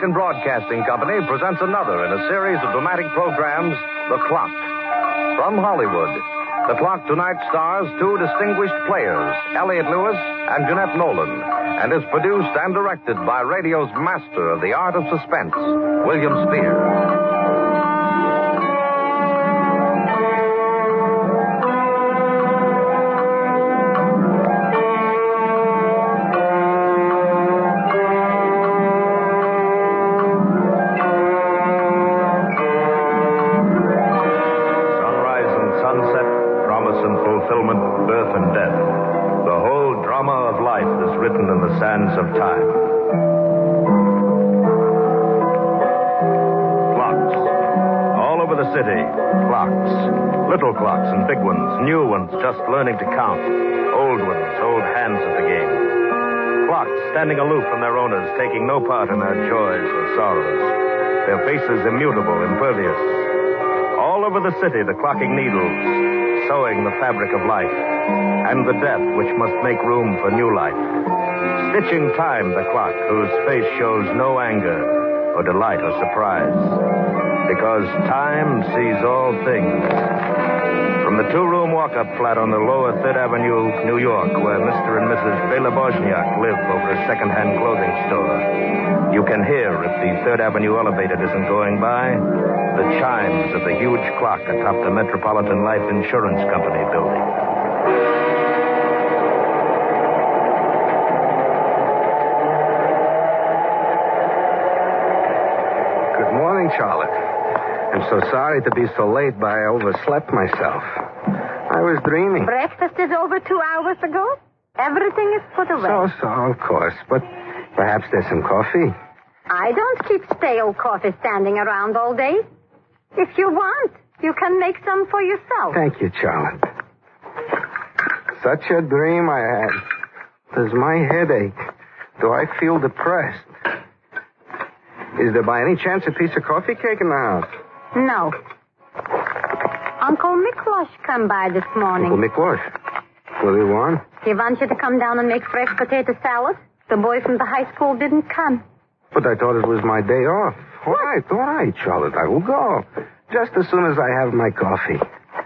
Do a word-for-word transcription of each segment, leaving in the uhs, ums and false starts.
American Broadcasting Company presents another in a series of dramatic programs, The Clock. From Hollywood, The Clock tonight stars two distinguished players, Elliot Lewis and Jeanette Nolan, and is produced and directed by radio's master of the art of suspense, William Spear. Sands of time. Clocks. All over the city, clocks. Little clocks and big ones, new ones just learning to count. Old ones, old hands at the game. Clocks standing aloof from their owners, taking no part in their joys or sorrows. Their faces immutable, impervious. All over the city, the clocking needles, sewing the fabric of life. And the death which must make room for new life. Stitching time, the clock, whose face shows no anger or delight or surprise. Because time sees all things. From the two-room walk-up flat on the lower Third Avenue, New York, where Mister and Missus Bela Bosniak live over a second-hand clothing store, you can hear, if the Third Avenue elevator isn't going by, the chimes of the huge clock atop the Metropolitan Life Insurance Company building. Charlotte. I'm so sorry to be so late, but I overslept myself. I was dreaming. Breakfast is over two hours ago. Everything is put away. So, so, of course. But perhaps there's some coffee. I don't keep stale coffee standing around all day. If you want, you can make some for yourself. Thank you, Charlotte. Such a dream I had. Does my head ache? Do I feel depressed? Is there by any chance a piece of coffee cake in the house? No. Uncle Miklosh come by this morning. Uncle Miklosh? What do you want? He wants you to come down and make fresh potato salad. The boy from the high school didn't come. But I thought it was my day off. All right, all right, Charlotte, I will go. Just as soon as I have my coffee.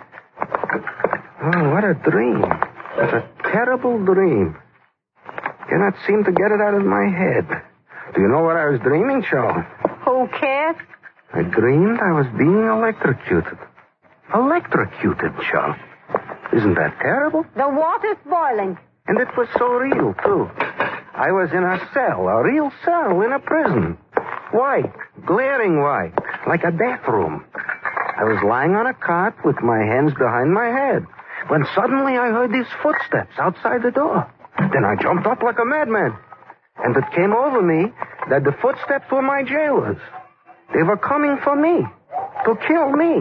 Oh, what a dream. What a terrible dream. Cannot seem to get it out of my head. Do you know what I was dreaming, Charlotte? Who cares? I dreamed I was being electrocuted. Electrocuted, Charlotte. Isn't that terrible? The water's boiling. And it was so real, too. I was in a cell, a real cell in a prison. White, glaring white, like a death room. I was lying on a cot with my hands behind my head when suddenly I heard these footsteps outside the door. Then I jumped up like a madman. And it came over me that the footsteps were my jailers. They were coming for me, to kill me.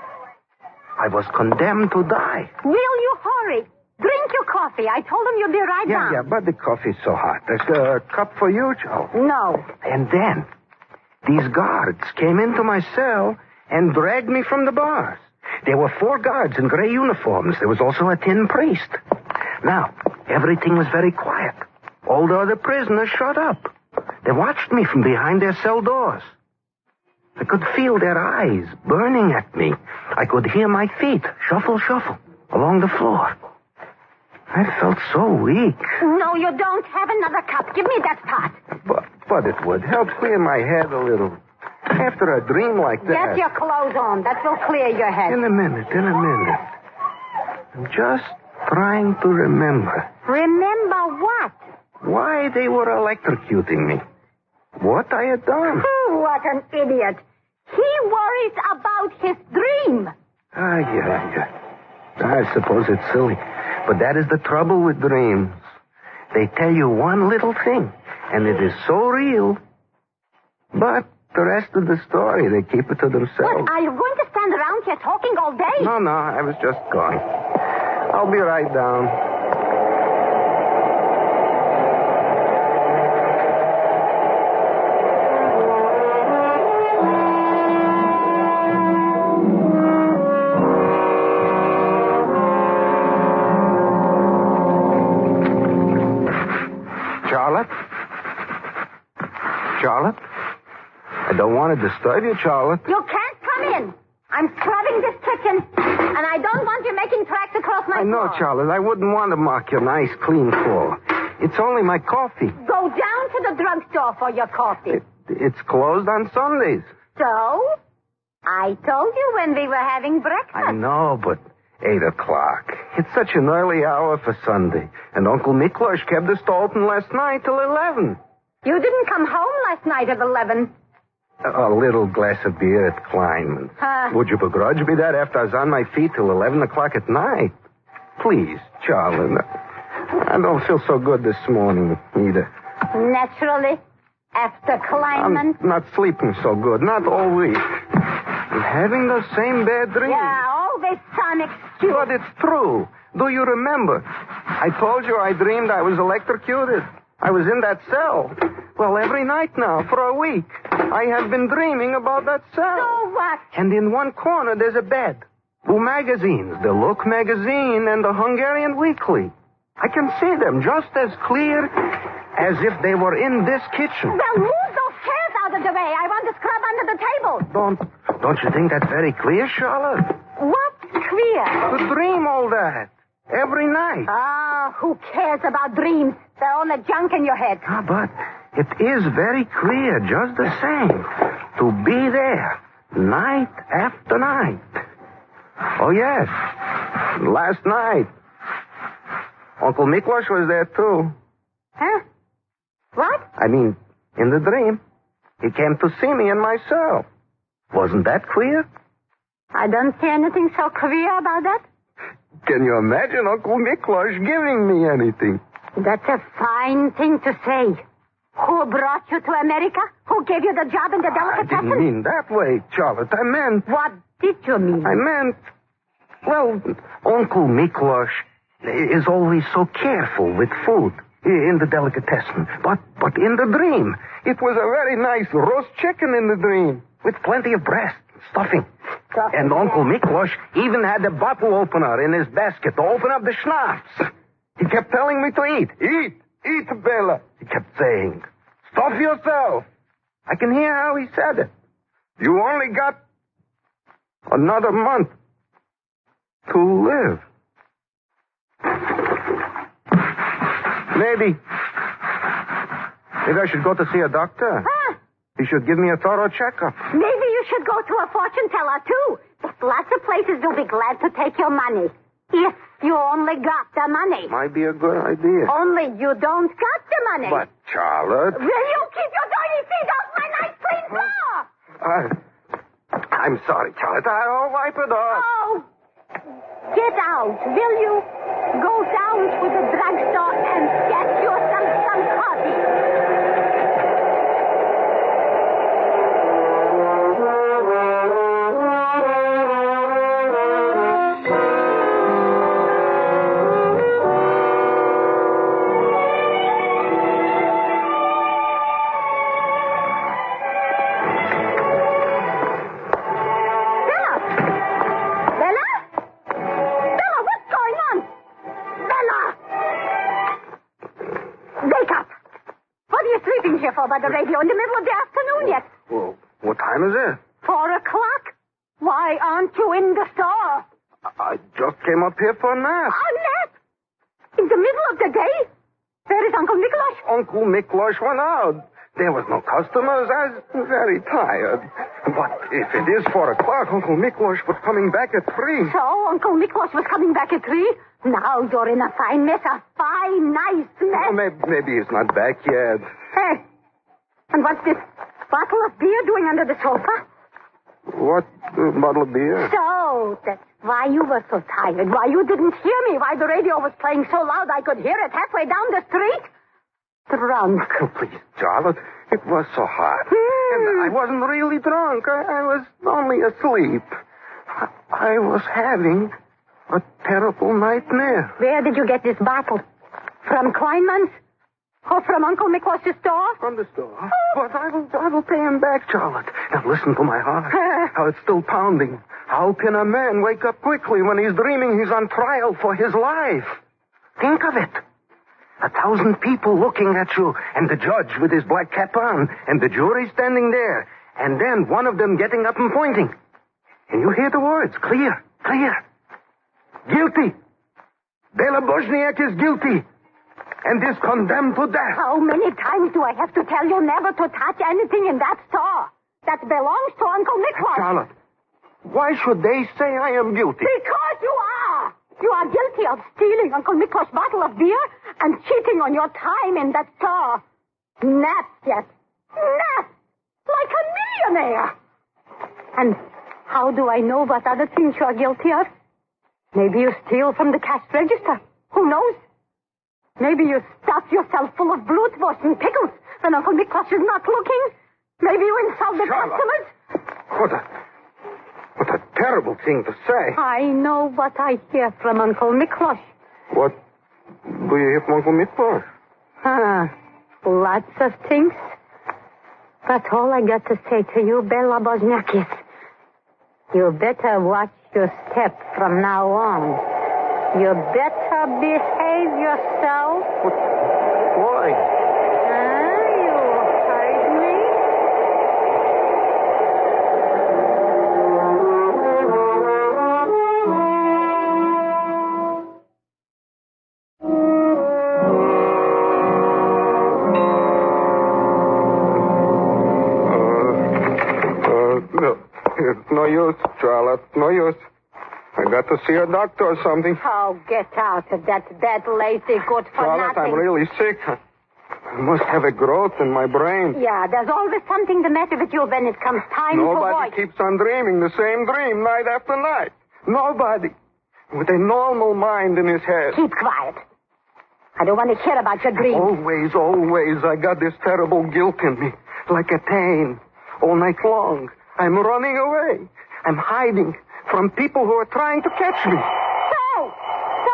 I was condemned to die. Will you hurry? Drink your coffee. I told him you'd be right yeah, down. Yeah, yeah, but the coffee's so hot. There's a cup for you, Joe. No. And then these guards came into my cell and dragged me from the bars. There were four guards in gray uniforms. There was also a tin priest. Now, everything was very quiet. All the other prisoners shut up. They watched me from behind their cell doors. I could feel their eyes burning at me. I could hear my feet shuffle, shuffle along the floor. I felt so weak. No, you don't. Have another cup. Give me that pot. But, but it would help clear my head a little. After a dream like that... Get your clothes on. That will clear your head. In a minute, in a minute. I'm just trying to remember. Remember what? Why they were electrocuting me. What I had done. Oh, what an idiot. He worries about his dream. Ah, yeah, yeah. I suppose it's silly. But that is the trouble with dreams. They tell you one little thing, and it is so real. But the rest of the story, they keep it to themselves. What, are you going to stand around here talking all day? No, no, I was just gone. I'll be right down. Charlotte? don't want to disturb you, Charlotte. You can't come in. I'm scrubbing this kitchen, and I don't want you making tracks across my I know, floor. Charlotte. I wouldn't want to mark your nice, clean floor. It's only my coffee. Go down to the drugstore for your coffee. It, it's closed on Sundays. So? I told you when we were having breakfast. I know, but eight o'clock. It's such an early hour for Sunday. And Uncle Miklos kept us open last night till eleven. You didn't come home last night at eleven. A, a little glass of beer at Kleinman's. Uh, Would you begrudge me that after I was on my feet till eleven o'clock at night? Please, Charlotte. I don't feel so good this morning either. Naturally. After Kleinman. I'm not sleeping so good. Not all week. I'm having the same bad dreams. Yeah, always some excuse. But it's true. Do you remember? I told you I dreamed I was electrocuted. I was in that cell. Well, every night now, for a week, I have been dreaming about that cell. So what? And in one corner, there's a bed. Two magazines, the Look magazine and the Hungarian Weekly. I can see them just as clear as if they were in this kitchen. Well, move those chairs out of the way. I want to scrub under the table. Don't, don't you think that's very clear, Charlotte? What's clear? To dream all that. Every night. Ah, who cares about dreams? They're all the junk in your head. Ah, but it is very clear, just the same, to be there, night after night. Oh, yes. Last night, Uncle Miklos was there, too. Huh? What? I mean, in the dream. He came to see me in my cell. Wasn't that clear? I don't see anything so clear about that. Can you imagine Uncle Miklos giving me anything? That's a fine thing to say. Who brought you to America? Who gave you the job in the I delicatessen? didn't mean that way, Charlotte. I meant... What did you mean? I meant... Well, Uncle Miklos is always so careful with food in the delicatessen. But, but in the dream, it was a very nice roast chicken in the dream with plenty of breast, stuffing. Stuffing, And Uncle yeah. Miklos even had a bottle opener in his basket to open up the schnapps. He kept telling me to eat. Eat, eat, Bella. He kept saying, stuff yourself. I can hear how he said it. You only got another month to live. Maybe. Maybe I should go to see a doctor. Huh? He should give me a thorough checkup. Maybe you should go to a fortune teller, too. There's lots of places who'll be glad to take your money. If you only got the money. Might be a good idea. Only you don't got the money. But, Charlotte... Will you keep your dirty feet off my nice clean floor? I, I'm sorry, Charlotte. I'll wipe it off. Oh, get out, will you? Go down to the drugstore and get yourself some coffee. By the radio in the middle of the afternoon yet. Well, what time is it? Four o'clock? Why aren't you in the store? I just came up here for a nap. A nap? In the middle of the day? Where is Uncle Miklos? Uncle Miklos went out. There was no customers. I was very tired. But if it is four o'clock, Uncle Miklos was coming back at three. So Uncle Miklos was coming back at three? Now you're in a fine mess, a fine, nice mess. Oh, maybe, maybe he's not back yet. Hey, and what's this bottle of beer doing under the sofa? What uh, bottle of beer? So, that's why you were so tired. Why you didn't hear me. Why the radio was playing so loud I could hear it halfway down the street. Drunk. Oh, please, Charlotte. It was so hot. Hmm. And I wasn't really drunk. I, I was only asleep. I, I was having a terrible nightmare. Where did you get this bottle? From Kleinman's? Or from Uncle Miklos' store? From the store. But I will, I will pay him back, Charlotte. Now listen to my heart. How it's still pounding. How can a man wake up quickly when he's dreaming he's on trial for his life? Think of it. A thousand people looking at you, and the judge with his black cap on, and the jury standing there, And then one of them getting up and pointing. And you hear the words, clear, clear. Guilty. Bela Bozniak is guilty. And is condemned to death. How many times do I have to tell you never to touch anything in that store? That belongs to Uncle Miklos. Charlotte, why should they say I am guilty? Because you are. You are guilty of stealing Uncle Miklos' bottle of beer and cheating on your time in that store. Naps, yes. Naps. Like a millionaire. And how do I know what other things you are guilty of? Maybe you steal from the cash register. Who knows? Maybe you stuff yourself full of blutwurst and pickles when Uncle Miklos is not looking. Maybe you insult the Charlotte. customers. What a... What a terrible thing to say. I know what I hear from Uncle Miklos. What do you hear from Uncle Miklos? Ah, lots of things. But all I got to say to you, Bela Bozniak, is you better watch your step from now on. You better behave yourself. What? Why? Ah, you heard me? Uh, uh, no. It's no use, Charlotte. No use. I got to see a doctor or something. Oh, get out of that bed, lazy, good for Charlotte, nothing. I'm really sick. I must have a growth in my brain. Yeah, there's always something the matter with you when it comes time for Nobody work. keeps on dreaming the same dream night after night. Nobody. With a normal mind in his head. Keep quiet. I don't want to hear about your dreams. Always, always, I got this terrible guilt in me. Like a pain. All night long. I'm running away. I'm hiding from people who are trying to catch me. So, so,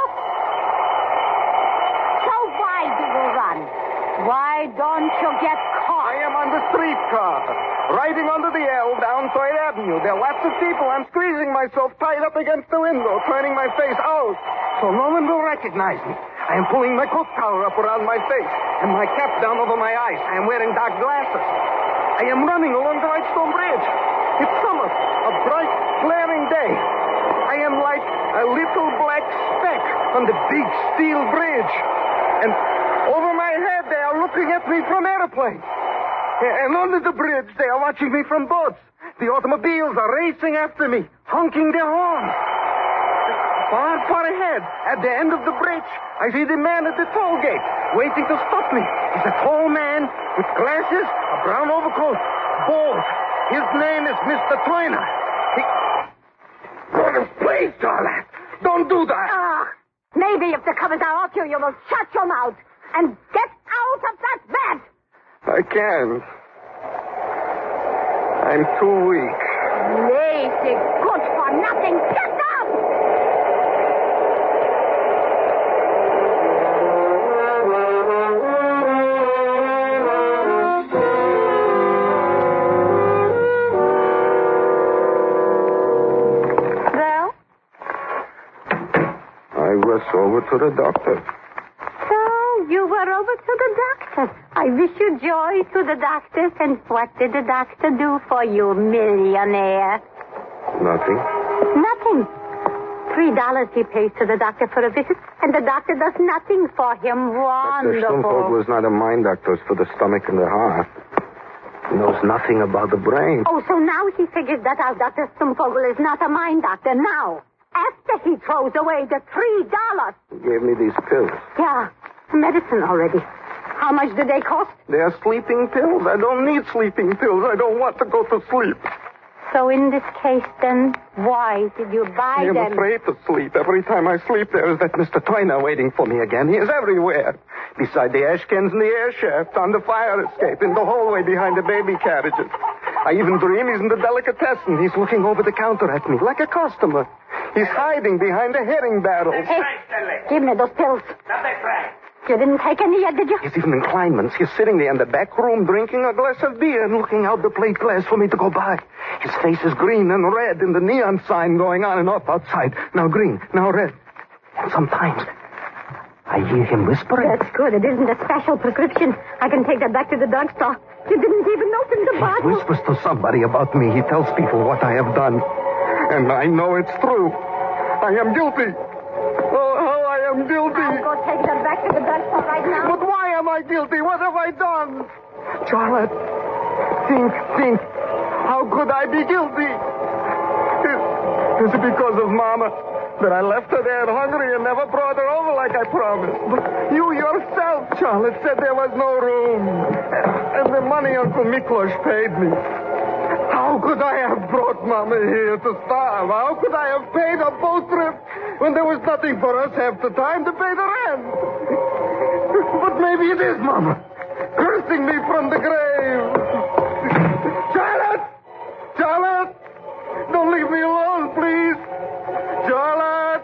so why do you run? Why don't you get caught? I am on the streetcar, riding under the L down Third Avenue. There are lots of people. I'm squeezing myself tight up against the window, turning my face out so no one will recognize me. I am pulling my coat collar up around my face and my cap down over my eyes. I am wearing dark glasses. I am running along the Whitestone Bridge. It's summer, a bright, glaring day. I am like a little black speck on the big steel bridge. And over my head, they are looking at me from airplanes. And under the bridge, they are watching me from boats. The automobiles are racing after me, honking their horns. Far, far ahead, at the end of the bridge, I see the man at the toll gate, waiting to stop me. He's a tall man with glasses, a brown overcoat, bald. His name is Mister Toyner. He... Brother, please, Charlotte, don't do that. Ah, maybe if the covers are off you, you will shut your mouth and get out of that bed. I can't. I'm too weak. Lazy, good for nothing. Get up! Well? I was over to the doctor. So, you were over to the doctor. I wish you joy to the doctor. And what did the doctor do for you, millionaire? Nothing. Nothing. Three dollars he pays to the doctor for a visit, and the doctor does nothing for him. Doctor Stumfold Wonderful. was not a mind doctor. It's for the stomach and the heart. He knows nothing about the brain. Oh, so now he figures that out. Doctor Stumfogle is not a mind doctor now. After he throws away the three dollars. He gave me these pills. Yeah, medicine already. How much do they cost? They are sleeping pills. I don't need sleeping pills. I don't want to go to sleep. So in this case, then, why did you buy I am them? afraid to sleep. Every time I sleep, there is that Mister Toyner waiting for me again. He is everywhere. Beside the ash cans in the air shaft, on the fire escape, in the hallway behind the baby carriages. I even dream he's in the delicatessen. He's looking over the counter at me, like a customer. He's hiding behind the herring barrels. Hey, give me those pills. You didn't take any yet, did you? He's even in Kleinman's. He's sitting there in the back room drinking a glass of beer and looking out the plate glass for me to go by. His face is green and red in the neon sign going on and off outside. Now green, now red. And sometimes I hear him whispering. That's good. It isn't a special prescription. I can take that back to the drugstore. You didn't even open the He bottle. whispers to somebody about me. He tells people what I have done. And I know it's true. I am guilty. Oh, how I am guilty. I'll go take them back to the drugstore right now. But why am I guilty? What have I done? Charlotte, think, think. How could I be guilty? Is, is it because of Mama that I left her there hungry and never brought her over like I promised? But you yourself, Charlotte, said there was no room. And the money Uncle Miklos paid me. How could I have brought Mama here to starve? How could I have paid a boat trip when there was nothing for us half the time to pay the rent? But maybe it is Mama, cursing me from the grave. Charlotte! Charlotte! Don't leave me alone, please. Charlotte!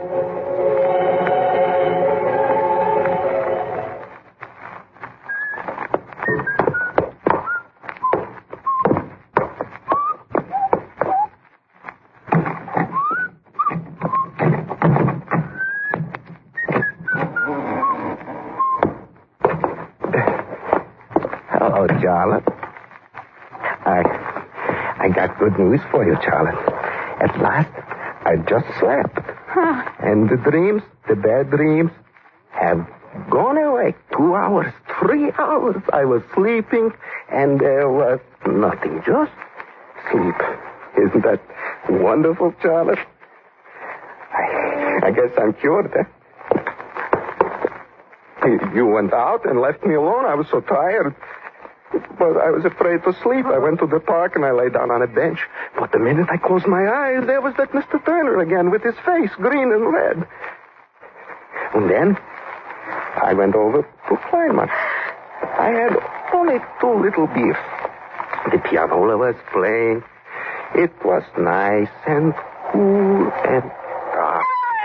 Hello, Charlotte. I, I got good news for you, Charlotte. At last, I just slept. Huh. And the dreams, the bad dreams, have gone away. Two hours, three hours. I was sleeping, and there was nothing, just sleep. Isn't that wonderful, Charlotte? I, I guess I'm cured, eh? You- You went out and left me alone. I was so tired. But I was afraid to sleep. I went to the park and I lay down on a bench. But the minute I closed my eyes, there was that Mister Turner again with his face green and red. And then I went over to Kleinman. I had only two little beers. The pianola was playing. It was nice and cool and dark.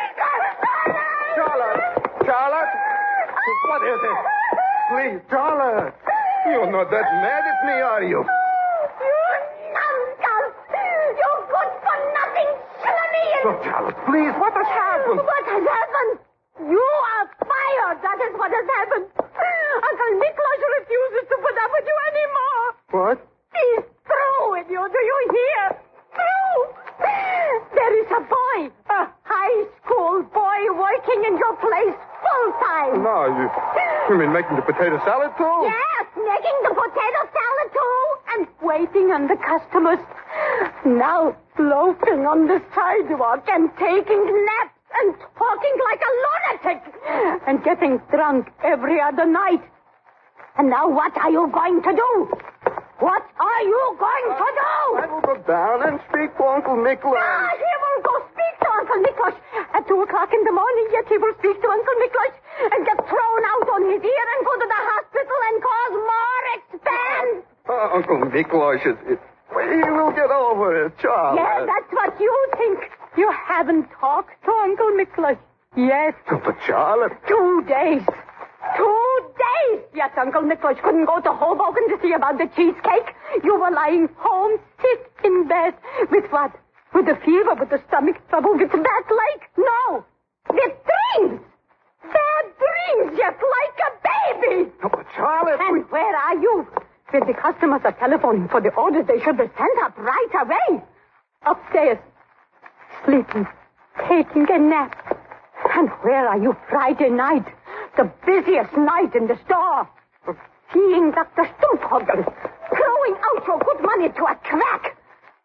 Charlotte! Charlotte! What is it? Please, Charlotte! You're not that mad at me, are you? You numbskull! You good-for-nothing Schlemiel! Oh, Charlotte, please, what has happened? What has happened? You are fired. That is what has happened. Uncle Miklos refuses to put up with you anymore. What? He's through with you. Do you hear? Through. There is a boy, a high school boy, working in your place full time. No, you, you mean making the potato salad, too? Yes, making the potato salad too, and waiting on the customers. Now loafing on the sidewalk and taking naps and talking like a lunatic and getting drunk every other night. And now what are you going to do? What are you going to do? I will go down and speak to Uncle Miklos. Ah, he will go speak to Uncle Miklos. At two o'clock in the morning, yet he will speak to Uncle Miklos and get thrown out on his ear and go to the hospital and cause more expense. Uh, Uncle Miklos, it, it, he will get over it, Charlotte. Yeah, that's what you think. You haven't talked to Uncle Miklos yet. But Charlotte... Two days. Two days. Yes, Uncle Miklos couldn't go to Hoboken to see about the cheesecake. You were lying home, sick in bed. With what? With a fever, with the stomach trouble, with the bad leg? No. With dreams. Bad dreams, just like a baby. Oh, but Charlotte... And where are you? When the customers are telephoning for the orders, they should be sent up right away. Upstairs. Sleeping. Taking a nap. And where are you Friday night? The busiest night in the store. Seeing Doctor Stumphogen. Throwing out your good money to a quack.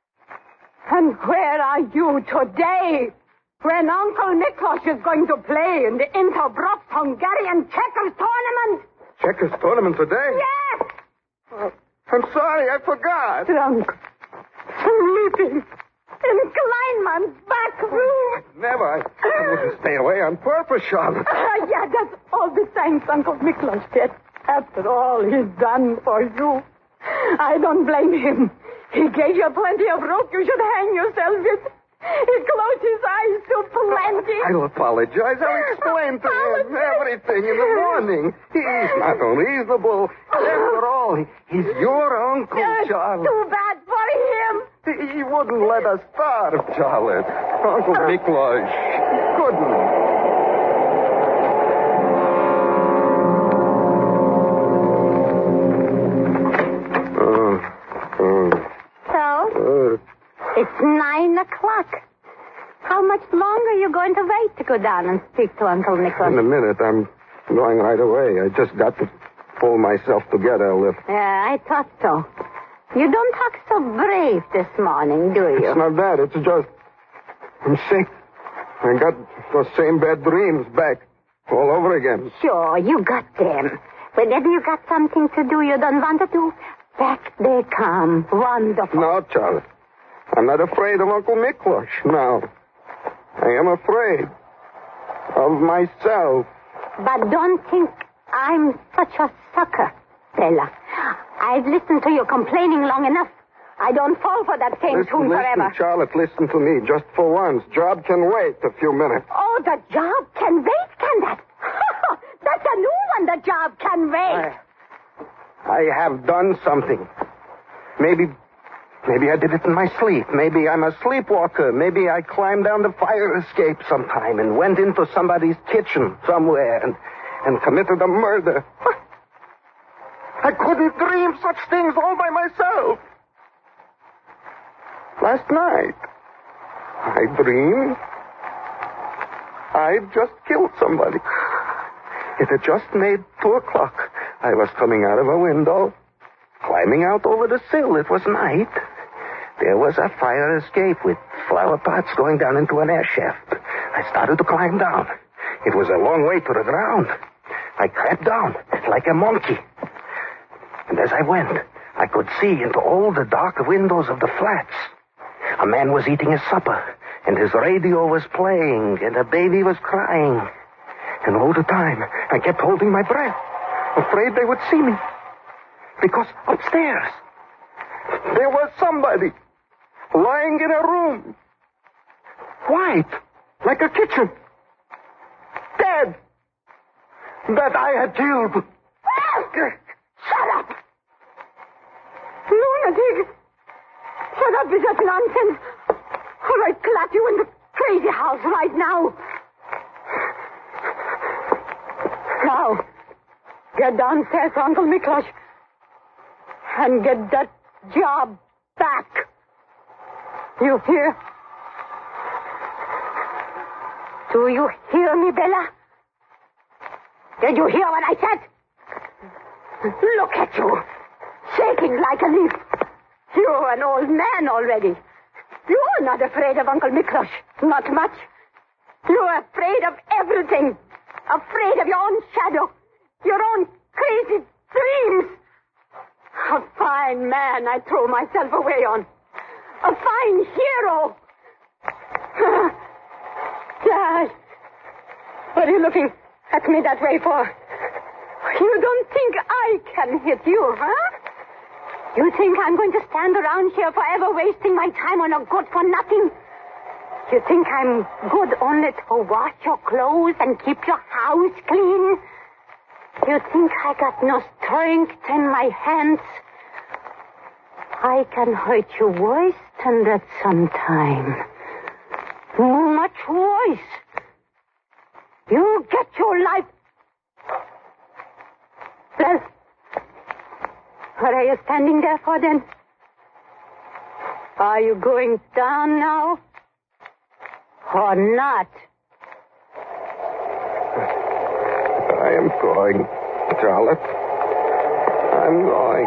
And where are you today? When Uncle Miklos is going to play in the Interbrox Hungarian checkers tournament. Checkers tournament today? Yes. Uh, I'm sorry, I forgot. Drunk. Sleeping. In Kleinman's back room. Never. I, I wouldn't stay away on purpose, Charlotte. Uh, yeah, that's all the thanks Uncle Miklos did. After all he's done for you. I don't blame him. He gave you plenty of rope you should hang yourself with. He closed his eyes to plenty. I'll apologize. I'll explain to him everything in the morning. He's not unreasonable. After all, he- he's your uncle, Uh, Charlotte. too bad for him. He he wouldn't let us starve, Charlotte. Uncle Miklos couldn't. a clock. How much longer are you going to wait to go down and speak to Uncle Nicholas? In a minute. I'm going right away. I just got to pull myself together a little. Yeah, I thought so. You don't talk so brave this morning, do you? It's not that. It's just... I'm sick. I got those same bad dreams back all over again. Sure, you got them. Whenever you got something to do you don't want to do, back they come. Wonderful. No, Charlotte. I'm not afraid of Uncle Miklos. No. I am afraid of myself. But don't think I'm such a sucker, Bella. I've listened to you complaining long enough. I don't fall for that same Listen, tune listen, forever. Charlotte, listen to me just for once. Job can wait a few minutes. Oh, the job can wait, can that? That's a new one, the job can wait. I, I have done something. Maybe, maybe I did it in my sleep. Maybe I'm a sleepwalker. Maybe I climbed down the fire escape sometime and went into somebody's kitchen somewhere and, and committed a murder. I couldn't dream such things all by myself. Last night, I dreamed I just killed somebody. It had just made two o'clock. I was coming out of a window, climbing out over the sill. It was night. There was a fire escape with flower pots going down into an air shaft. I started to climb down. It was a long way to the ground. I crept down like a monkey. And as I went, I could see into all the dark windows of the flats. A man was eating his supper, and his radio was playing, and a baby was crying. And all the time, I kept holding my breath, afraid they would see me. Because upstairs, there was somebody lying in a room, white, like a kitchen, dead, that I had killed. Shut up! Lunatic! Shut up with that nonsense, or I'd clap you in the crazy house right now. Now, get downstairs, Uncle Miklos, and get that job back. You hear? Do you hear me, Bella? Did you hear what I said? Look at you, shaking like a leaf. You're an old man already. You're not afraid of Uncle Miklos. Not much. You're afraid of everything. Afraid of your own shadow. Your own crazy dreams. A fine man I throw myself away on. A fine hero. Dad, what are you looking at me that way for? You don't think I can hit you, huh? You think I'm going to stand around here forever wasting my time on a good-for-nothing? You think I'm good only to wash your clothes and keep your house clean? You think I got no strength in my hands? I can hurt you worse than that sometime. Much worse. You get your life. Well, what are you standing there for, then? Are you going down now? Or not? I am going, Charlotte. I'm going.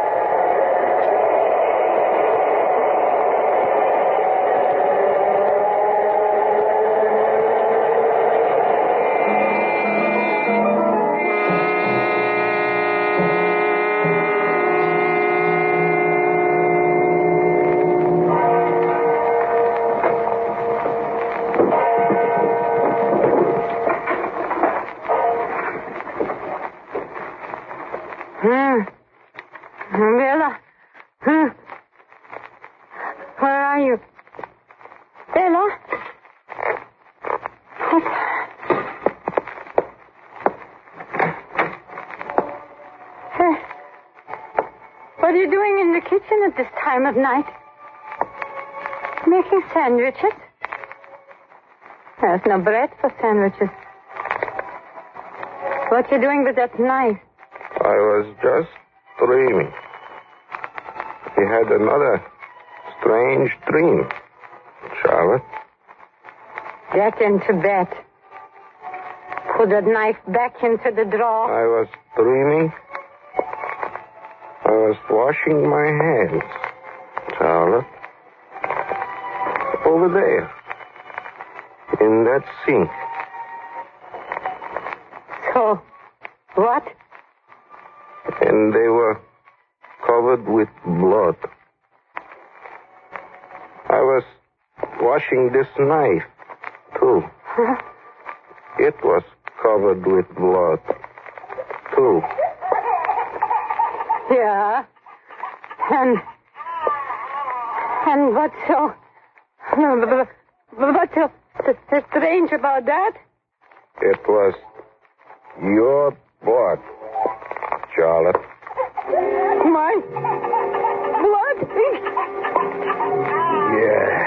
Bella? Huh? Where are you? Bella? What? Hey, what are you doing in the kitchen at this time of night? Making sandwiches? There's no bread for sandwiches. What are you doing with that knife? I was just dreaming. He had another strange dream. Charlotte? Get into bed. Put that knife back into the drawer. I was dreaming. I was washing my hands. Charlotte. Over there. In that sink. So, what? And they were covered with blood. I was washing this knife, too. Huh? It was covered with blood, too. Yeah. And... And what's so... What's so, so, so strange about that? It was your blood, Charlotte. My blood? Yeah.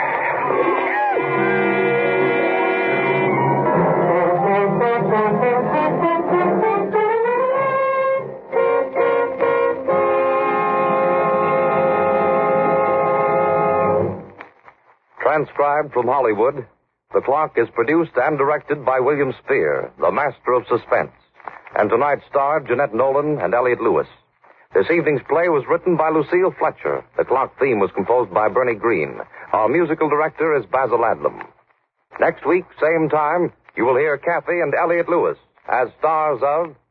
Transcribed from Hollywood, The Clock is produced and directed by William Spear, the master of suspense. And tonight starred Jeanette Nolan and Elliot Lewis. This evening's play was written by Lucille Fletcher. The Clock theme was composed by Bernie Green. Our musical director is Basil Adlam. Next week, same time, you will hear Kathy and Elliot Lewis as stars of